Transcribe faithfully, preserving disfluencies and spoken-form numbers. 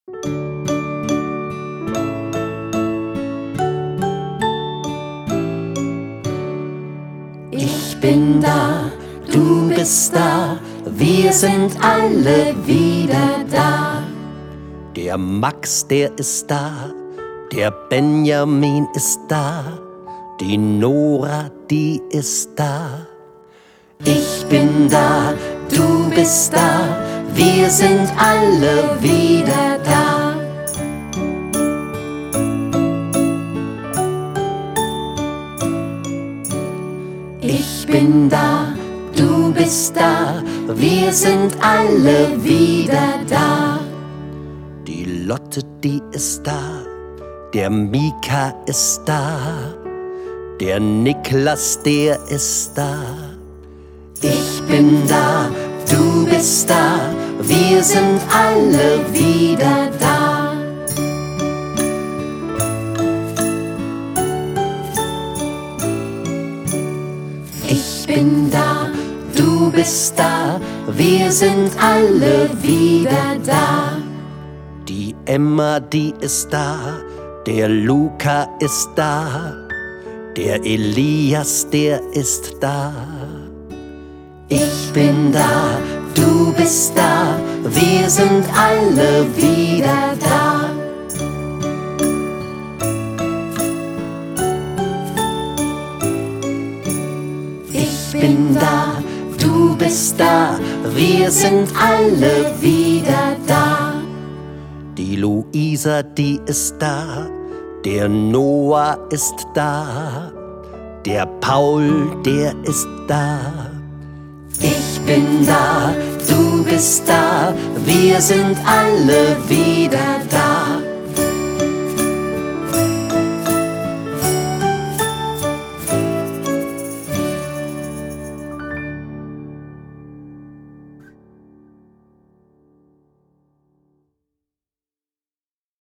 Ich bin da, du bist da, wir sind alle wieder da. Der Max, der ist da, der Benjamin ist da, die Nora, die ist da. Ich bin da, du bist da, wir sind alle wieder da. Ich bin da, du bist da, wir sind alle wieder da. Die Lotte, die ist da, der Mika ist da, der Niklas, der ist da. Ich bin da, du bist da, wir sind alle wieder da. Ich bin da, du bist da, wir sind alle wieder da. Die Emma, die ist da, der Luca ist da, der Elias, der ist da. Ich bin da, du bist da, wir sind alle wieder da. Ich bin da, du bist da, wir sind alle wieder da. Die Luisa, die ist da, der Noah ist da, der Paul, der ist da. Ich bin da, du bist da, wir sind alle wieder da.